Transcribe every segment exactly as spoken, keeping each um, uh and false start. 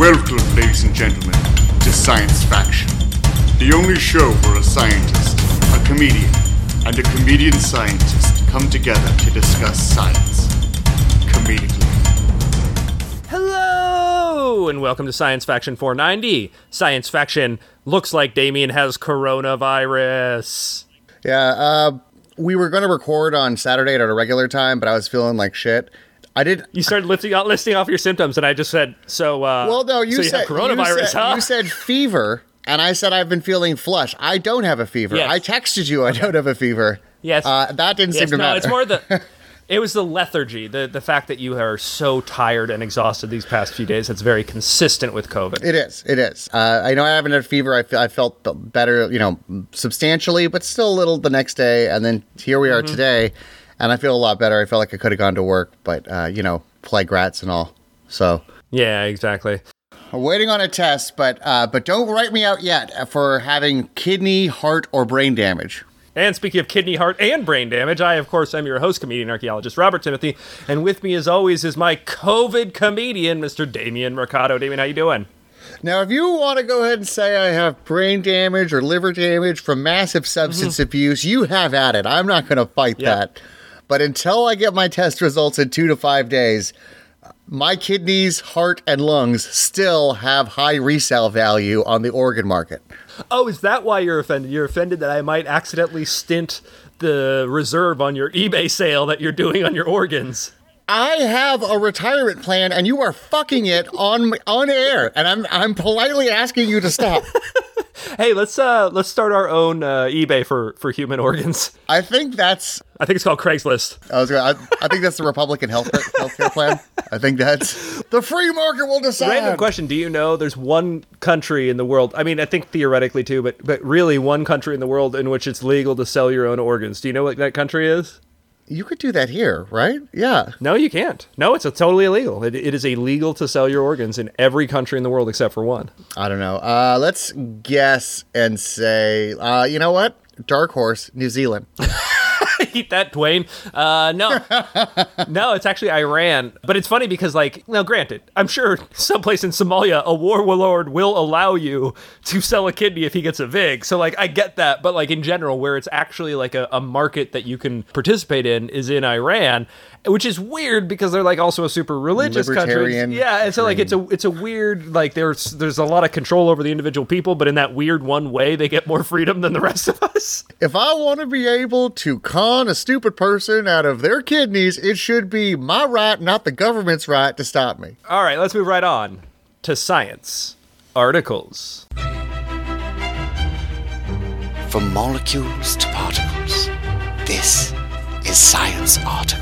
Welcome, ladies and gentlemen, to Science Faction, the only show where a scientist, a comedian, and a comedian scientist come together to discuss science comedically. Hello, and welcome to Science Faction four ninety. Science Faction looks like Damien has coronavirus. Yeah, uh, we were going to record on Saturday at a regular time, but I was feeling like shit. I did. You started lifting out, listing off your symptoms, and I just said, "So, uh, well, no, you so you said have coronavirus, you said, huh?" You said fever, and I said I've been feeling flush. I don't have a fever. Yes. I texted you I don't have a fever. Yes, uh, that didn't yes, seem to no, matter. it's more the. It was the lethargy, the the fact that you are so tired and exhausted these past few days. That's very consistent with COVID. It is. It is. Uh, I know I haven't had a fever. I, feel, I felt better, you know, substantially, but still a little the next day. And then here we are mm-hmm. today, and I feel a lot better. I felt like I could have gone to work, but, uh, you know, plague rats and all. So. Yeah, exactly. I'm waiting on a test, but uh, but don't write me out yet for having kidney, heart, or brain damage. And speaking of kidney, heart, and brain damage, I, of course, am your host, comedian, archaeologist, Robert Timothy. And with me, as always, is my COVID comedian, Mister Damien Mercado. Damien, how you doing? Now, if you want to go ahead and say I have brain damage or liver damage from massive substance mm-hmm. abuse, you have at it. I'm not going to fight yep. that. But until I get my test results in two to five days, my kidneys, heart, and lungs still have high resale value on the organ market. Oh, is that why you're offended? You're offended that I might accidentally stint the reserve on your eBay sale that you're doing on your organs. I have a retirement plan, and you are fucking it on on air, and I'm I'm politely asking you to stop. Hey, let's uh let's start our own uh, eBay for, for human organs. I think that's. I think it's called Craigslist. I was gonna, I, I think that's the Republican health healthcare plan. I think that's the free market will decide. Random question: do you know there's one country in the world? I mean, I think theoretically too, but but really one country in the world in which it's legal to sell your own organs. Do you know what that country is? You could do that here, right? Yeah. No, you can't. No, it's a totally illegal. It, it is illegal to sell your organs in every country in the world except for one. I don't know. Uh, let's guess and say, uh, you know what? Dark horse, New Zealand. Eat that, Dwayne. Uh, no. No, it's actually Iran. But it's funny because, like, now granted, I'm sure someplace in Somalia, a warlord will allow you to sell a kidney if he gets a vig. So, like, I get that. But, like, in general, where it's actually, like, a, a market that you can participate in is in Iran, which is weird because they're, like, also a super religious country. Yeah, and so, like, it's a it's a weird, like, there's there's a lot of control over the individual people, but in that weird one way, they get more freedom than the rest of us. If I want to be able to con a stupid person out of their kidneys, it should be my right, not the government's right, to stop me. All right, let's move right on to science articles. From molecules to particles, this is Science Articles.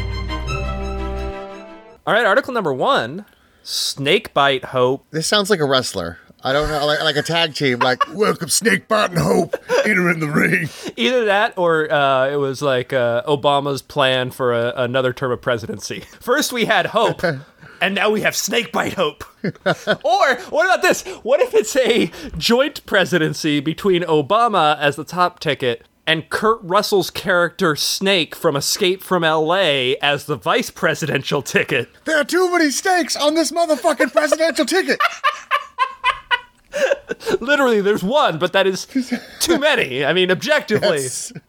All right, article number one, Snakebite Hope. This sounds like a wrestler. I don't know, like, like a tag team, like, welcome Snakebite and Hope, enter in the ring. Either that or uh, it was like uh, Obama's plan for a, another term of presidency. First we had Hope, and now we have Snakebite Hope. Or, what about this? What if it's a joint presidency between Obama as the top ticket and Kurt Russell's character Snake from Escape from L A as the vice presidential ticket? There are too many snakes on this motherfucking presidential ticket. Literally, there's one, but that is too many. I mean, objectively.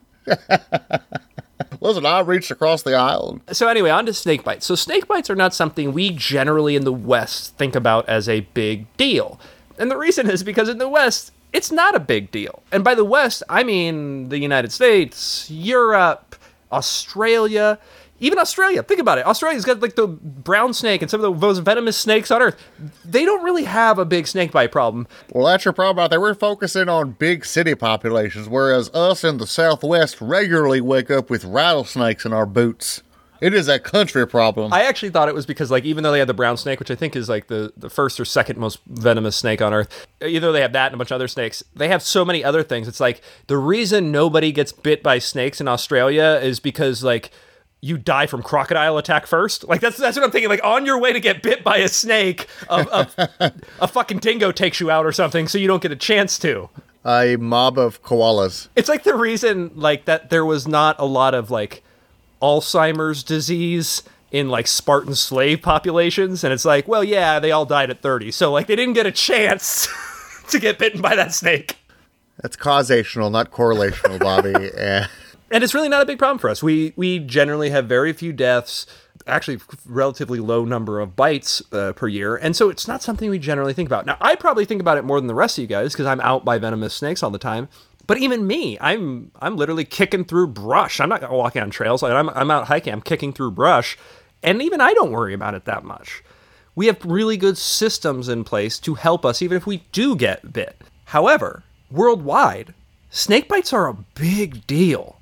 Listen, I reached across the aisle. So anyway, on to snake bites. So snake bites are not something we generally in the West think about as a big deal. And the reason is because in the West, it's not a big deal. And by the West, I mean the United States, Europe, Australia, even Australia. Think about it. Australia's got like the brown snake and some of the most venomous snakes on Earth. They don't really have a big snake bite problem. Well, that's your problem out there. We're focusing on big city populations, whereas us in the Southwest regularly wake up with rattlesnakes in our boots. It is a country problem. I actually thought it was because, like, even though they had the brown snake, which I think is like the, the first or second most venomous snake on Earth, either they have that and a bunch of other snakes, they have so many other things. It's like the reason nobody gets bit by snakes in Australia is because, like, you die from crocodile attack first. Like, that's that's what I'm thinking. Like, on your way to get bit by a snake, a, a, a fucking dingo takes you out or something, so you don't get a chance to. A mob of koalas. It's like the reason, like, that there was not a lot of, like, Alzheimer's disease in like Spartan slave populations. And it's like, well, yeah, they all died at thirty. So like they didn't get a chance to get bitten by that snake. That's causational, not correlational, Bobby. Eh. And it's really not a big problem for us. We we generally have very few deaths, actually relatively low number of bites uh, per year. And so it's not something we generally think about. Now, I probably think about it more than the rest of you guys because I'm out by venomous snakes all the time. But even me, I'm I'm literally kicking through brush. I'm not walking on trails. I'm, I'm out hiking. I'm kicking through brush. And even I don't worry about it that much. We have really good systems in place to help us even if we do get bit. However, worldwide, snake bites are a big deal.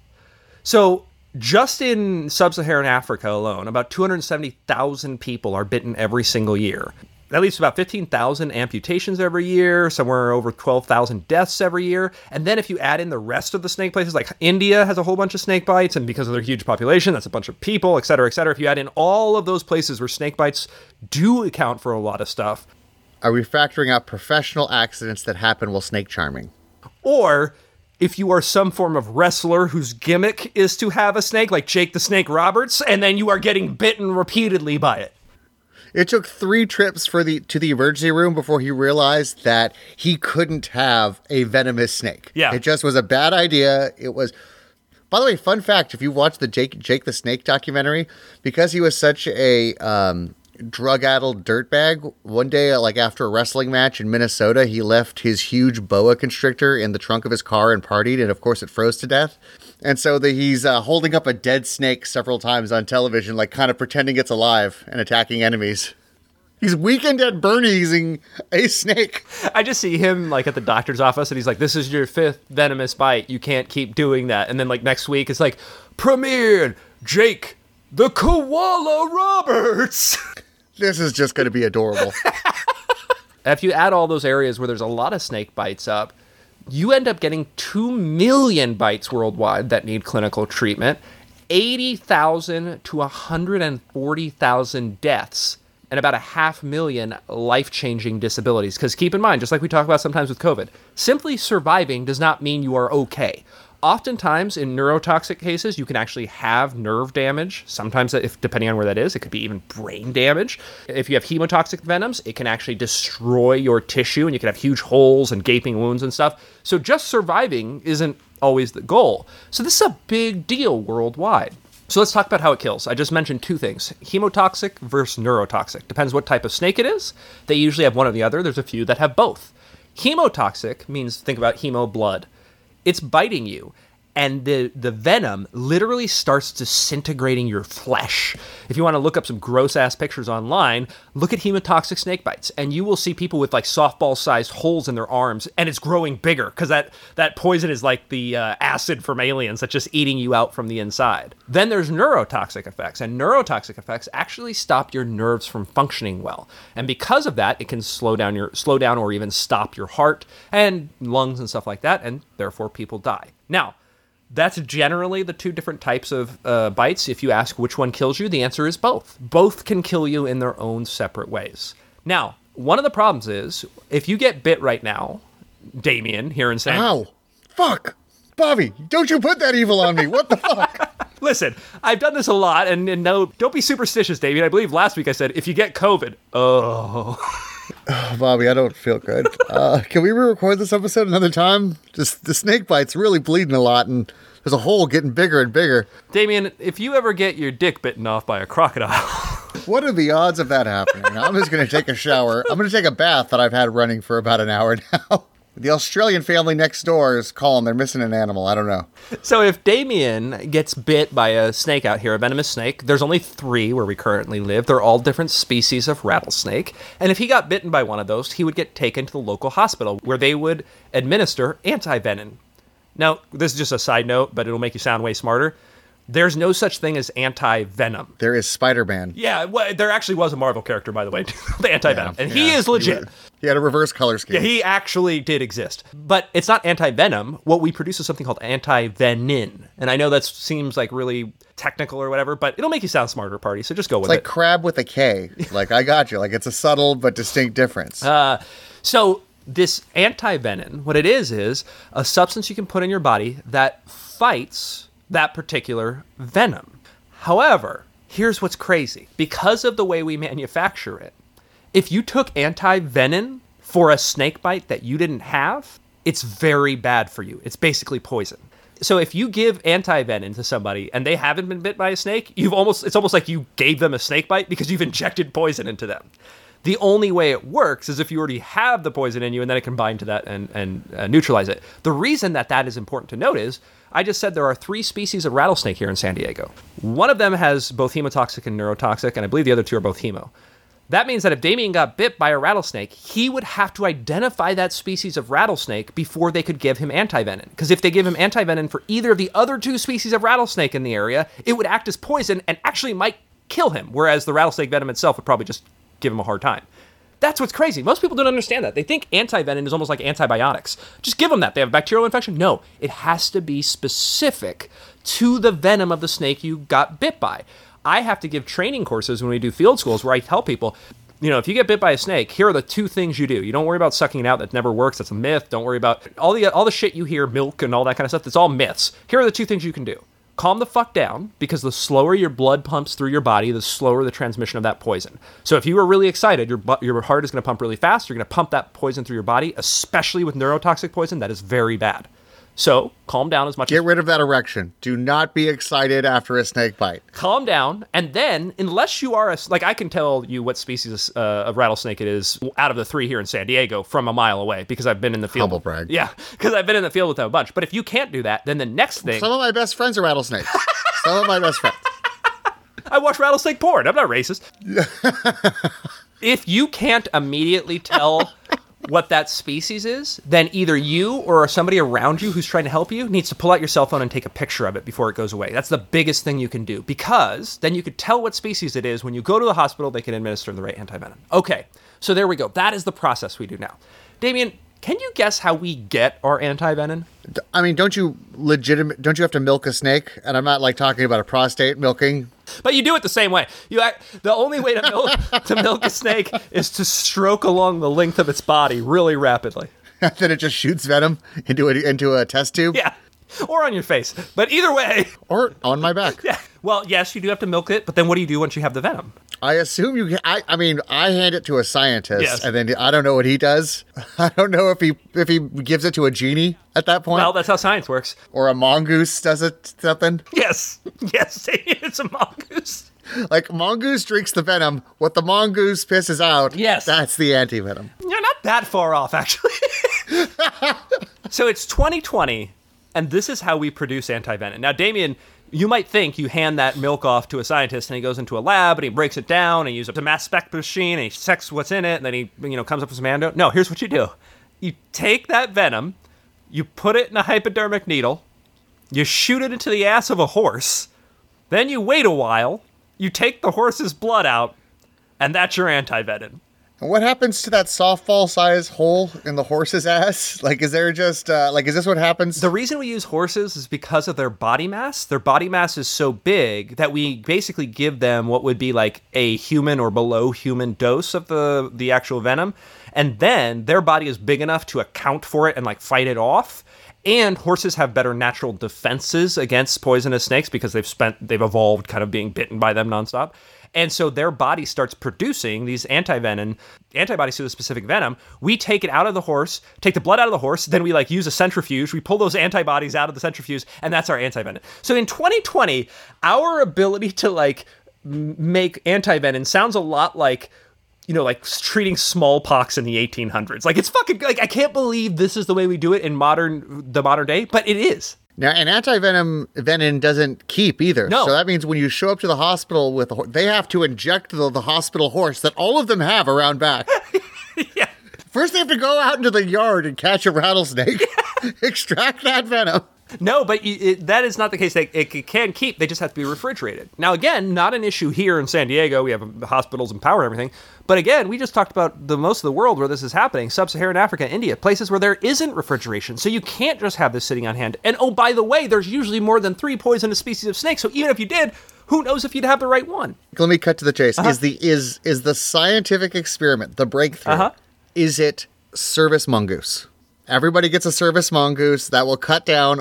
So just in sub-Saharan Africa alone, about two hundred seventy thousand people are bitten every single year. That leads to about fifteen thousand amputations every year, somewhere over twelve thousand deaths every year. And then if you add in the rest of the snake places, like India has a whole bunch of snake bites, and because of their huge population, that's a bunch of people, et cetera, et cetera. If you add in all of those places where snake bites do account for a lot of stuff. Are we factoring out professional accidents that happen while snake charming? Or if you are some form of wrestler whose gimmick is to have a snake, like Jake the Snake Roberts, and then you are getting bitten repeatedly by it. It took three trips for the to the emergency room before he realized that he couldn't have a venomous snake. Yeah. It just was a bad idea. It was... By the way, fun fact, if you watch the Jake Jake the Snake documentary, because he was such a um, drug-addled dirtbag, one day, like after a wrestling match in Minnesota, he left his huge boa constrictor in the trunk of his car and partied, and of course it froze to death. And so the, he's uh, holding up a dead snake several times on television, like kind of pretending it's alive and attacking enemies. He's Weekend at Bernie'sing a snake. I just see him like at the doctor's office and he's like, this is your fifth venomous bite. You can't keep doing that. And then like next week it's like, premiered Jake the Koala Roberts. This is just going to be adorable. If you add all those areas where there's a lot of snake bites up, you end up getting two million bites worldwide that need clinical treatment, eighty thousand to one hundred forty thousand deaths, and about a half million life-changing disabilities. Because keep in mind, just like we talk about sometimes with COVID, simply surviving does not mean you are okay. Oftentimes, in neurotoxic cases, you can actually have nerve damage. Sometimes, if depending on where that is, it could be even brain damage. If you have hemotoxic venoms, it can actually destroy your tissue, and you can have huge holes and gaping wounds and stuff. So just surviving isn't always the goal. So this is a big deal worldwide. So let's talk about how it kills. I just mentioned two things. Hemotoxic versus neurotoxic. Depends what type of snake it is. They usually have one or the other. There's a few that have both. Hemotoxic means, think about hemo, blood. It's biting you, and the, the venom literally starts disintegrating your flesh. If you want to look up some gross-ass pictures online, look at hemotoxic snake bites, and you will see people with like softball-sized holes in their arms, and it's growing bigger, because that, that poison is like the uh, acid from aliens that's just eating you out from the inside. Then there's neurotoxic effects, and neurotoxic effects actually stop your nerves from functioning well. And because of that, it can slow down your slow down or even stop your heart and lungs and stuff like that, and therefore people die. Now, that's generally the two different types of uh, bites. If you ask which one kills you, the answer is both. Both can kill you in their own separate ways. Now, one of the problems is, if you get bit right now, Damien, here in San... Ow! Fuck! Bobby, don't you put that evil on me! What the fuck? Listen, I've done this a lot, and, and no, don't be superstitious, Damien. I believe last week I said, if you get COVID, oh... Oh, Bobby, I don't feel good. Uh, can we re-record this episode another time? Just the snake bite's really bleeding a lot, and there's a hole getting bigger and bigger. Damien, if you ever get your dick bitten off by a crocodile... What are the odds of that happening? I'm just going to take a shower. I'm going to take a bath that I've had running for about an hour now. The Australian family next door is calling. They're missing an animal. I don't know. So if Damien gets bit by a snake out here, a venomous snake, there's only three where we currently live. They're all different species of rattlesnake. And if he got bitten by one of those, he would get taken to the local hospital where they would administer anti-venom. Now, this is just a side note, but it'll make you sound way smarter. There's no such thing as anti-venom. There is Spider-Man. Yeah, well, there actually was a Marvel character, by the way, the anti-venom. Yeah, and yeah. he is legit. He, he had a reverse color scheme. Yeah, he actually did exist. But it's not anti-venom. What we produce is something called anti-venin. And I know that seems like really technical or whatever, but it'll make you sound smarter, party, so just go with it's like it. crab with a K. Like, I got you. Like, it's a subtle but distinct difference. Uh, so this anti-venin, what it is, is a substance you can put in your body that fights that particular venom. However, Here's what's crazy. Because of the way we manufacture it, if you took anti-venom for a snake bite that you didn't have, it's very bad for you. It's basically poison. So if you give anti-venom to somebody and they haven't been bit by a snake, you've almost it's almost like you gave them a snake bite because you've injected poison into them. The only way it works is if you already have the poison in you and then it can bind to that and, and uh, neutralize it. The reason that that is important to note is, I just said there are three species of rattlesnake here in San Diego. One of them has both hemotoxic and neurotoxic, and I believe the other two are both hemo. That means that if Damien got bit by a rattlesnake, he would have to identify that species of rattlesnake before they could give him antivenin. Because if they give him antivenin for either of the other two species of rattlesnake in the area, it would act as poison and actually might kill him, whereas the rattlesnake venom itself would probably just give him a hard time. That's what's crazy. Most people don't understand that. They think antivenin is almost like antibiotics. Just give them that. They have a bacterial infection? No. It has to be specific to the venom of the snake you got bit by. I have to give training courses when we do field schools where I tell people, you know, if you get bit by a snake, here are the two things you do. You don't worry about sucking it out. That never works. That's a myth. Don't worry about all the all the shit you hear, milk and all that kind of stuff. That's all myths. Here are the two things you can do. Calm the fuck down, because the slower your blood pumps through your body, the slower the transmission of that poison. So if you were really excited, your bu- your heart is going to pump really fast. You're going to pump that poison through your body, especially with neurotoxic poison. That is very bad. So calm down as much Get as... rid of that erection. Do not be excited after a snake bite. Calm down, and then, unless you are a... Like, I can tell you what species uh, of rattlesnake it is out of the three here in San Diego from a mile away, because I've been in the field. Humble brag. Yeah, because I've been in the field with them a bunch. But if you can't do that, then the next thing... Some of my best friends are rattlesnakes. Some of my best friends. I watch rattlesnake porn. I'm not racist. If you can't immediately tell what that species is, then either you or somebody around you who's trying to help you needs to pull out your cell phone and take a picture of it before it goes away. That's the biggest thing you can do, because then you could tell what species it is. When you go to the hospital, they can administer the right antivenom. Okay, so there we go. That is the process we do now. Damien, can you guess how we get our antivenom? I mean, don't you legitimate? Don't you have to milk a snake? And I'm not like talking about a prostate milking. But you do it the same way. You act, the only way to milk to milk a snake is to stroke along the length of its body really rapidly. Then it just shoots venom into a, into a test tube. Yeah, or on your face. But either way, Or on my back. yeah. Well, yes, you do have to milk it. But then what do you do once you have the venom? I assume you. I. I mean, I hand it to a scientist, Yes. and then I don't know what he does. I don't know if he if he gives it to a genie at that point, Well, that's how science works. or a mongoose does it something. Yes, yes, it's a mongoose. Like mongoose drinks the venom. What the mongoose pisses out. Yes. that's the antivenom. You're not that far off, actually. So it's twenty twenty, and this is how we produce antivenom. Now, Damien, you might think you hand that milk off to a scientist, and he goes into a lab, and he breaks it down, and he uses a mass spec machine, and he checks what's in it, and then he, you know, comes up with some antidote. No, here's what you do. You take that venom, you put it in a hypodermic needle, you shoot it into the ass of a horse, then you wait a while, you take the horse's blood out, and that's your antivenom. And what happens to that softball-sized hole in the horse's ass? Like, is there just uh, like, is this what happens? The reason we use horses is because of their body mass. Their body mass is so big that we basically give them what would be like a human or below human dose of the, the actual venom. And then their body is big enough to account for it and like fight it off. And horses have better natural defenses against poisonous snakes because they've spent, they've evolved kind of being bitten by them nonstop. And so their body starts producing these antivenom, antibodies to the specific venom. We take it out of the horse, take the blood out of the horse, then we like use a centrifuge. We pull those antibodies out of the centrifuge, and that's our antivenom. So in twenty twenty, our ability to like m- make antivenom sounds a lot like, you know, like treating smallpox in the eighteen hundreds. Like it's fucking, like I can't believe this is the way we do it in modern, the modern day, but it is. Now, an antivenom venom doesn't keep either. No. So that means when you show up to the hospital with a horse, they have to inject the, the hospital horse that all of them have around back. Yeah. First, they have to go out into the yard and catch a rattlesnake, extract that venom. No, but you, it, that is not the case. They, it, it can keep. They just have to be refrigerated. Now, again, not an issue here in San Diego. We have hospitals and power and everything. But again, we just talked about the most of the world where this is happening. Sub-Saharan Africa, India, places where there isn't refrigeration. So you can't just have this sitting on hand. And oh, by the way, there's usually more than three poisonous species of snakes. So even if you did, who knows if you'd have the right one? Let me cut to the chase. Uh-huh. Is the is is the scientific experiment, the breakthrough, Uh-huh. is it service mongoose? Everybody gets a service mongoose that will cut down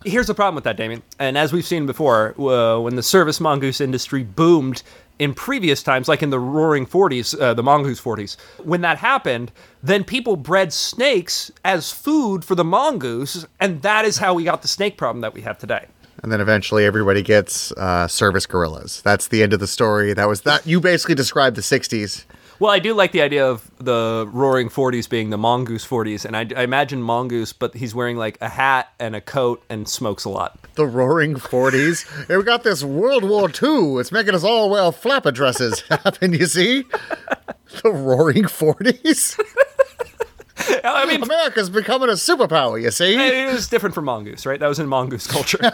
Here's the problem with that, Damien. And as we've seen before, uh, when the service mongoose industry boomed in previous times, like in the roaring forties, uh, the mongoose forties, when that happened, then people bred snakes as food for the mongoose, and that is how we got the snake problem that we have today. And then eventually everybody gets uh, service gorillas. That's the end of the story. That was that. You basically described the sixties. Well, I do like the idea of the roaring forties being the mongoose forties, and I, I imagine mongoose, but he's wearing like a hat and a coat and smokes a lot. The roaring forties. Hey, we got this World War Two. It's making us all wear flapper dresses happen, you see? The roaring forties? I mean, America's becoming a superpower, you see? It was different from mongoose, right? That was in mongoose culture.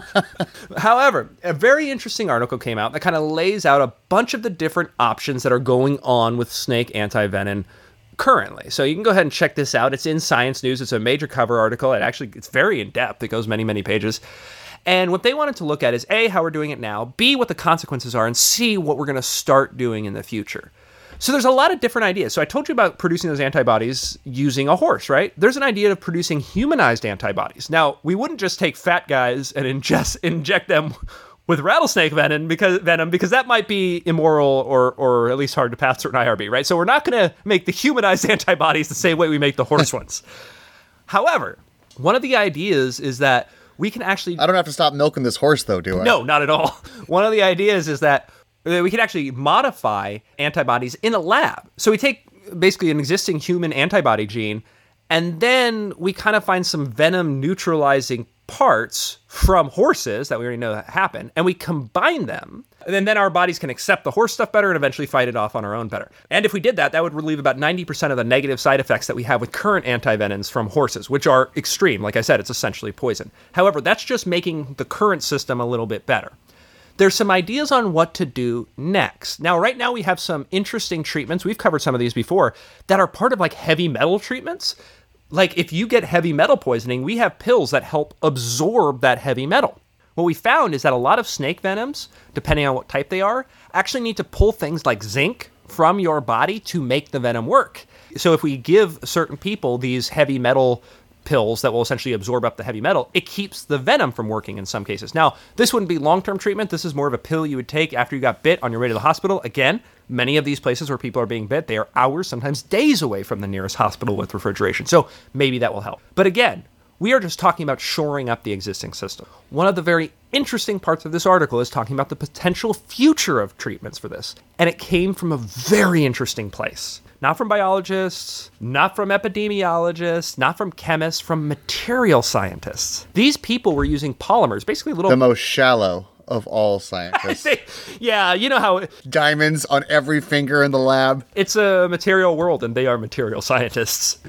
However, a very interesting article came out that kind of lays out a bunch of the different options that are going on with snake antivenom currently. So you can go ahead and check this out. It's in Science News. It's a major cover article. It actually, it's very in-depth. It goes many, many pages. And what they wanted to look at is A, how we're doing it now, B, what the consequences are, and C, what we're going to start doing in the future. So there's a lot of different ideas. So I told you about producing those antibodies using a horse, right? There's an idea of producing humanized antibodies. Now, we wouldn't just take fat guys and ingest, inject them with rattlesnake venom because venom because that might be immoral or or at least hard to pass through an I R B, right? So we're not going to make the humanized antibodies the same way we make the horse ones. However, one of the ideas is that we can actually... I don't have to stop milking this horse, though, do I? No, not at all. One of the ideas is that we can actually modify antibodies in a lab. So we take basically an existing human antibody gene, and then we kind of find some venom neutralizing parts from horses that we already know that happen, and we combine them, and then our bodies can accept the horse stuff better and eventually fight it off on our own better. And if we did that, that would relieve about ninety percent of the negative side effects that we have with current antivenoms from horses, which are extreme. Like I said, it's essentially poison. However, that's just making the current system a little bit better. There's some ideas on what to do next. Now, right now we have some interesting treatments. We've covered some of these before that are part of like heavy metal treatments. Like if you get heavy metal poisoning, we have pills that help absorb that heavy metal. What we found is that a lot of snake venoms, depending on what type they are, actually need to pull things like zinc from your body to make the venom work. So if we give certain people these heavy metal pills that will essentially absorb up the heavy metal, it keeps the venom from working in some cases. Now, this wouldn't be long-term treatment. This is more of a pill you would take after you got bit on your way to the hospital. Again, many of these places where people are being bit, they are hours, sometimes days away from the nearest hospital with refrigeration. So maybe that will help. But again, we are just talking about shoring up the existing system. One of the very interesting parts of this article is talking about the potential future of treatments for this. And it came from a very interesting place. Not from biologists, not from epidemiologists, not from chemists, from material scientists. These people were using polymers, basically little... The most shallow of all scientists. Yeah, you know how... Diamonds on every finger in the lab. It's a material world, and they are material scientists.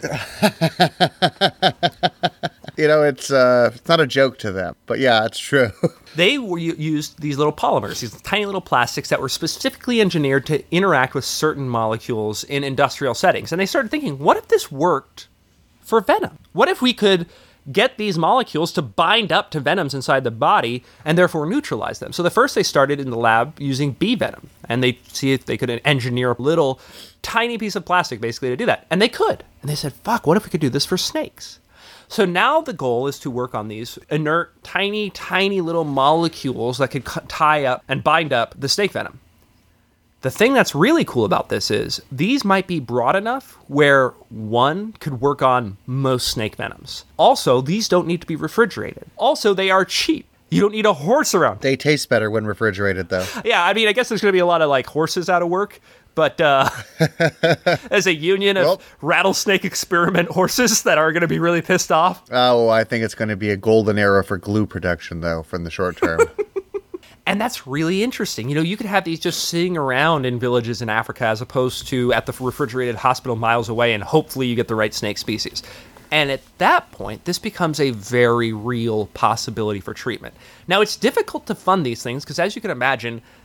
You know, it's uh, it's not a joke to them, but yeah, it's true. They were used these little polymers, these tiny little plastics that were specifically engineered to interact with certain molecules in industrial settings. And they started thinking, what if this worked for venom? What if we could get these molecules to bind up to venoms inside the body and therefore neutralize them? So the first they started in the lab using bee venom, and they see if they could engineer a little tiny piece of plastic basically to do that. And they could. And they said, fuck, what if we could do this for snakes? So now the goal is to work on these inert, tiny, tiny little molecules that could tie up and bind up the snake venom. The thing that's really cool about this is these might be broad enough where one could work on most snake venoms. Also, these don't need to be refrigerated. Also, they are cheap. You don't need a horse around. They taste better when refrigerated, though. Yeah, I mean, I guess there's going to be a lot of like horses out of work. But uh, as a union of well, rattlesnake experiment horses that are going to be really pissed off. Oh, I think it's going to be a golden era for glue production, though, from the short term. And that's really interesting. You know, you could have these just sitting around in villages in Africa as opposed to at the refrigerated hospital miles away, and hopefully you get the right snake species. And at that point, this becomes a very real possibility for treatment. Now, it's difficult to fund these things because, as you can imagine,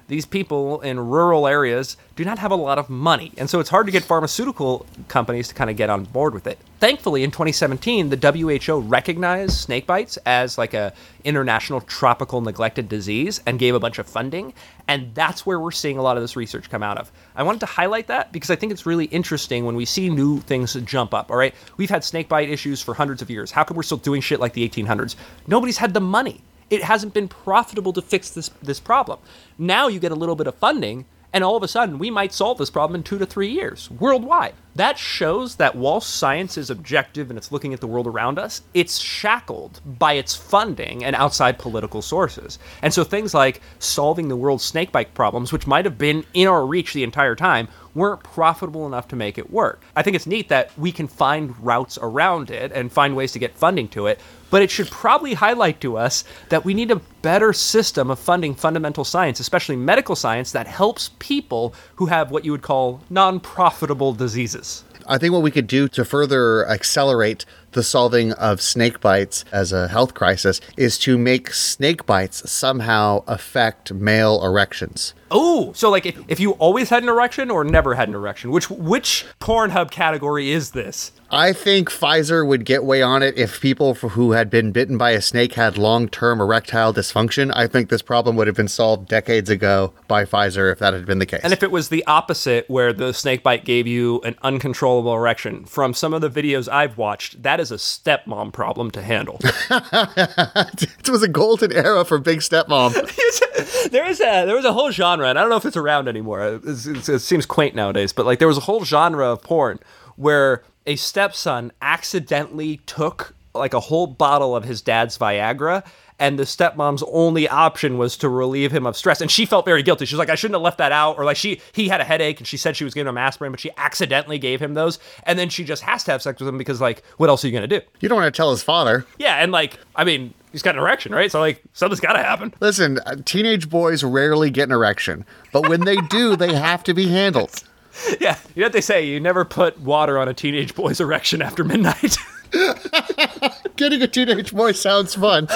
these people in rural areas do not have a lot of money. And so it's hard to get pharmaceutical companies to kind of get on board with it. Thankfully, in twenty seventeen, the W H O recognized snake bites as like a international tropical neglected disease and gave a bunch of funding. And that's where we're seeing a lot of this research come out of. I wanted to highlight that because I think it's really interesting when we see new things jump up, all right? We've had snake bite issues for hundreds of years. How come we're still doing shit like the eighteen hundreds? Nobody's had the money. It hasn't been profitable to fix this this problem. Now you get a little bit of funding, and all of a sudden, we might solve this problem in two to three years, worldwide. That shows that while science is objective and it's looking at the world around us, it's shackled by its funding and outside political sources. And so things like solving the world's snakebite problems, which might have been in our reach the entire time, weren't profitable enough to make it work. I think it's neat that we can find routes around it and find ways to get funding to it, but it should probably highlight to us that we need a better system of funding fundamental science, especially medical science, that helps people who have what you would call non-profitable diseases. I think what we could do to further accelerate the solving of snake bites as a health crisis is to make snake bites somehow affect male erections. Oh, so like if, if you always had an erection or never had an erection, which which Pornhub category is this? I think Pfizer would get way on it if people who had been bitten by a snake had long-term erectile dysfunction. I think this problem would have been solved decades ago by Pfizer if that had been the case. And if it was the opposite, where the snake bite gave you an uncontrollable erection, from some of the videos I've watched, that is a stepmom problem to handle. It was a golden era for Big Stepmom. there was a there was a whole genre, and I don't know if it's around anymore. It's, it's, it seems quaint nowadays, but like there was a whole genre of porn where a stepson accidentally took like a whole bottle of his dad's Viagra, and the stepmom's only option was to relieve him of stress. And she felt very guilty. She was like, I shouldn't have left that out. Or like she, he had a headache and she said she was giving him aspirin, but she accidentally gave him those. And then she just has to have sex with him because like, what else are you going to do? You don't want to tell his father. Yeah. And like, I mean, he's got an erection, right? So like, something's got to happen. Listen, teenage boys rarely get an erection, but when they do, they have to be handled. Yeah. You know what they say? You never put water on a teenage boy's erection after midnight. Getting a teenage boy sounds fun.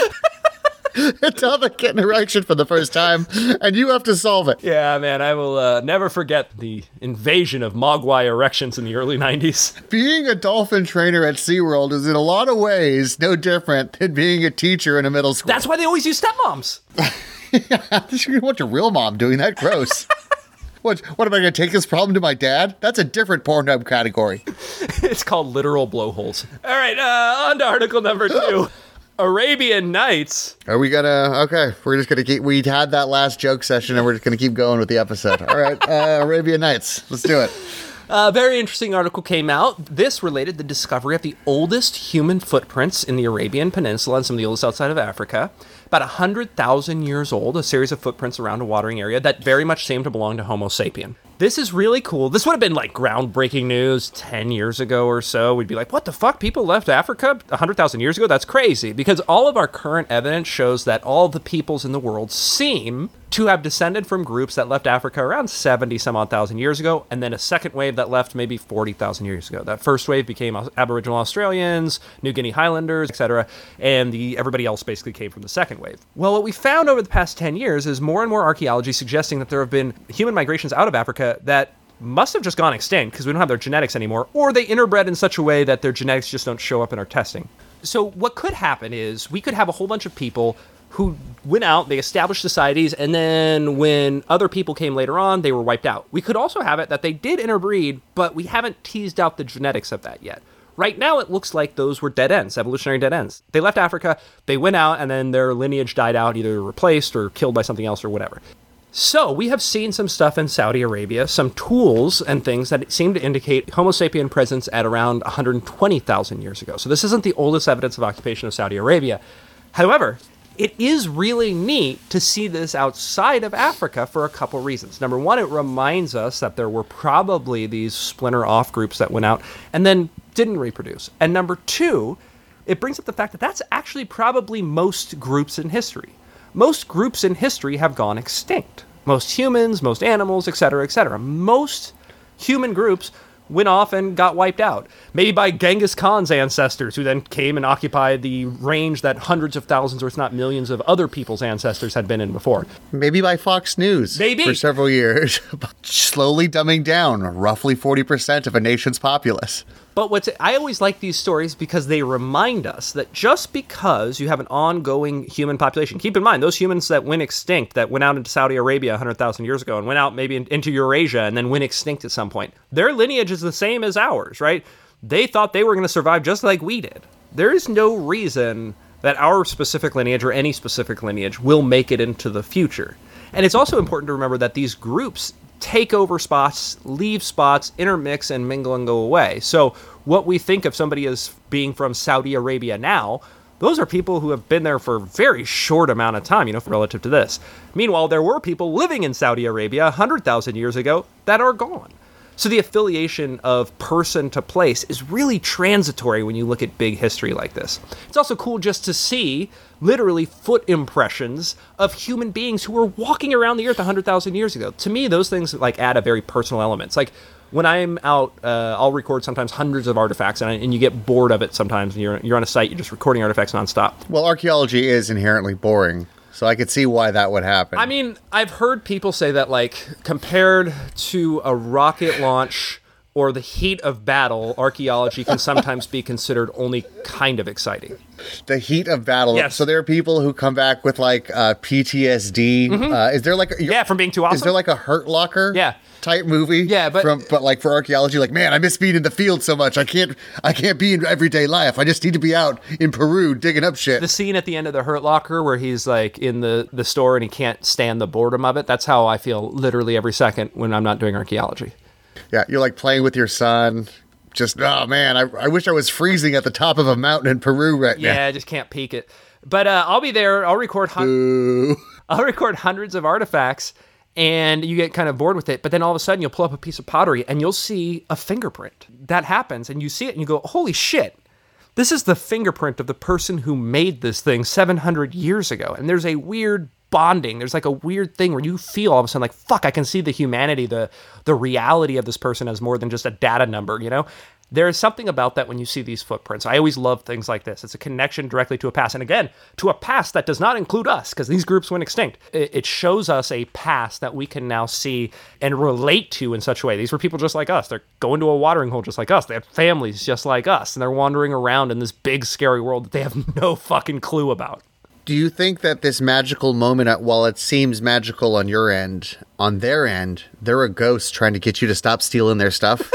Until they get an erection for the first time, and you have to solve it. Yeah, man, I will uh, never forget the invasion of Mogwai erections in the early nineties. Being a dolphin trainer at SeaWorld is in a lot of ways no different than being a teacher in a middle school. That's why they always use stepmoms. You want your real mom doing that? Gross. What, what am I going to take this problem to my dad? That's a different Pornhub category. It's called literal blowholes. All right, uh, on to article number two. Arabian Nights. Are we gonna, okay, we're just gonna keep, we had that last joke session and we're just gonna keep going with the episode. All right, uh, Arabian Nights, let's do it. A very interesting article came out. This related the discovery of the oldest human footprints in the Arabian Peninsula and some of the oldest outside of Africa. About one hundred thousand years old, a series of footprints around a watering area that very much seem to belong to Homo sapien. This is really cool. This would have been like groundbreaking news ten years ago or so. We'd be like, what the fuck? People left Africa one hundred thousand years ago? That's crazy. Because all of our current evidence shows that all the peoples in the world seem to have descended from groups that left Africa around seventy some odd thousand years ago, and then a second wave that left maybe forty thousand years ago. That first wave became Aboriginal Australians, New Guinea Highlanders, et cetera, and the everybody else basically came from the second wave. Well, what we found over the past ten years is more and more archaeology suggesting that there have been human migrations out of Africa that must have just gone extinct because we don't have their genetics anymore, or they interbred in such a way that their genetics just don't show up in our testing. So what could happen is we could have a whole bunch of people who went out, they established societies, and then when other people came later on, they were wiped out. We could also have it that they did interbreed, but we haven't teased out the genetics of that yet. Right now, it looks like those were dead ends, evolutionary dead ends. They left Africa, they went out, and then their lineage died out, either replaced or killed by something else or whatever. So we have seen some stuff in Saudi Arabia, some tools and things that seem to indicate Homo sapien presence at around one hundred twenty thousand years ago. So this isn't the oldest evidence of occupation of Saudi Arabia. However, it is really neat to see this outside of Africa for a couple reasons. Number one, it reminds us that there were probably these splinter off groups that went out and then didn't reproduce. And number two, it brings up the fact that that's actually probably most groups in history. Most groups in history have gone extinct. Most humans, most animals, et cetera, et cetera. Most human groups went off and got wiped out. Maybe by Genghis Khan's ancestors, who then came and occupied the range that hundreds of thousands, or if not millions, of other people's ancestors had been in before. Maybe by Fox News. Maybe. For several years. Slowly dumbing down roughly forty percent of a nation's populace. But what's I always like these stories because they remind us that just because you have an ongoing human population, keep in mind, those humans that went extinct, that went out into Saudi Arabia one hundred thousand years ago and went out maybe in, into Eurasia and then went extinct at some point, their lineage is the same as ours, right? They thought they were going to survive just like we did. There is no reason that our specific lineage or any specific lineage will make it into the future. And it's also important to remember that these groups take over spots, leave spots, intermix, and mingle and go away. So what we think of somebody as being from Saudi Arabia now, those are people who have been there for a very short amount of time, you know, relative to this. Meanwhile, there were people living in Saudi Arabia one hundred thousand years ago that are gone. So the affiliation of person to place is really transitory when you look at big history like this. It's also cool just to see literally foot impressions of human beings who were walking around the earth one hundred thousand years ago. To me, those things like add a very personal element. It's like when I'm out, uh, I'll record sometimes hundreds of artifacts, and, I, and you get bored of it sometimes. And you're, you're on a site, you're just recording artifacts nonstop. Well, archaeology is inherently boring. So I could see why that would happen. I mean, I've heard people say that, like, compared to a rocket launch or the heat of battle, archaeology can sometimes be considered only kind of exciting. The heat of battle. Yes. So there are people who come back with, like, uh, P T S D. Mm-hmm. Uh, is there, like... A, yeah, from being too awesome. Is there, like, a Hurt Locker? Yeah. Type movie? Yeah, but... From, but, like, for archaeology, like, man, I miss being in the field so much. I can't I can't be in everyday life. I just need to be out in Peru digging up shit. The scene at the end of the Hurt Locker where he's, like, in the, the store and he can't stand the boredom of it, that's how I feel literally every second when I'm not doing archaeology. Yeah, you're, like, playing with your son... Just, oh man, I, I wish I was freezing at the top of a mountain in Peru right yeah, now. Yeah, I just can't peek it. But uh, I'll be there. I'll record hun- I'll record hundreds of artifacts, and you get kind of bored with it. But then all of a sudden, you'll pull up a piece of pottery, and you'll see a fingerprint. That happens, and you see it, and you go, holy shit. This is the fingerprint of the person who made this thing seven hundred years ago. And there's a weird bonding. There's like a weird thing where you feel all of a sudden like, fuck, I can see the humanity, the the reality of this person as more than just a data number, you know? There is something about that when you see these footprints. I always love things like this. It's a connection directly to a past. And again, to a past that does not include us, because these groups went extinct. It, it shows us a past that we can now see and relate to in such a way. These were people just like us. They're going to a watering hole just like us. They have families just like us. And they're wandering around in this big, scary world that they have no fucking clue about. Do you think that this magical moment, while it seems magical on your end, on their end, they're a ghost trying to get you to stop stealing their stuff?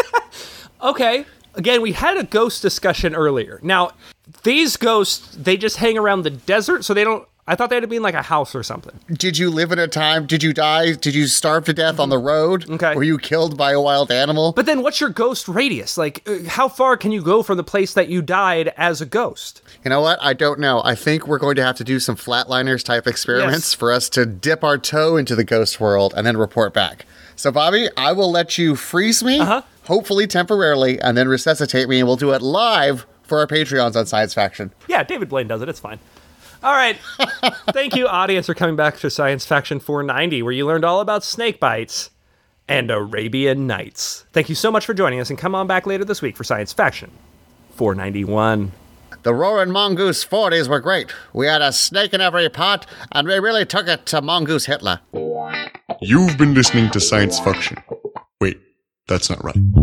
Okay. Again, we had a ghost discussion earlier. Now, these ghosts, they just hang around the desert, so they don't... I thought they had to be in like a house or something. Did you live in a time... Did you die? Did you starve to death on the road? Okay. Were you killed by a wild animal? But then what's your ghost radius? Like, uh, how far can you go from the place that you died as a ghost? You know what? I don't know. I think we're going to have to do some Flatliners type experiments Yes. for us to dip our toe into the ghost world and then report back. So, Bobby, I will let you freeze me, Uh-huh. hopefully temporarily, and then resuscitate me, and we'll do it live for our Patreons on Science Faction. Yeah, David Blaine does it. It's fine. All right. Thank you, audience, for coming back to Science Faction four ninety, where you learned all about snake bites and Arabian Nights. Thank you so much for joining us, and come on back later this week for Science Faction four ninety-one. The Roaring Mongoose forties were great. We had a snake in every pot, and we really took it to Mongoose Hitler. You've been listening to Science Faction. Wait, that's not right.